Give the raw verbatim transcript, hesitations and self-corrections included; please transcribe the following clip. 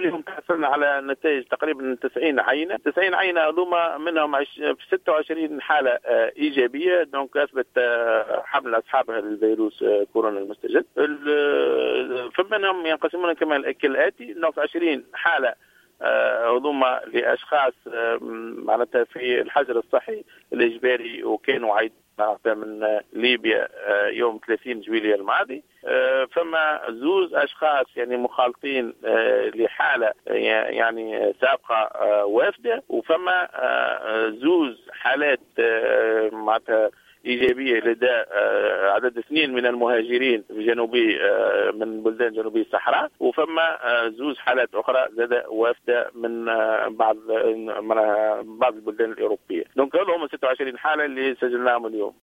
اليوم تحصلنا على نتائج تقريبا تسعين عينة تسعين عينة هذوما منهم ستة وعشرين حالة إيجابية، دونك أثبت حمل أصحابها للفيروس كورونا المستجد. فمنهم ينقسمون كما كالآتي: دونك عشرين حالة هذوما لأشخاص معناتها في الحجر الصحي الإجباري وكانوا عايدين من ليبيا يوم ثلاثين جويلية الماضي. فما زوز أشخاص يعني مخالطين لحالة يعني سابقة وافدة، وفما زوز حالات معناتها إيجابية لدى عدد اثنين من المهاجرين في جنوبي من بلدان جنوبي الصحراء، وفما زوز حالات أخرى زاد وافدة من بعض من بعض البلدان الأوروبية. دونك هذول هم ستة وعشرين حالة اللي سجلناهم اليوم.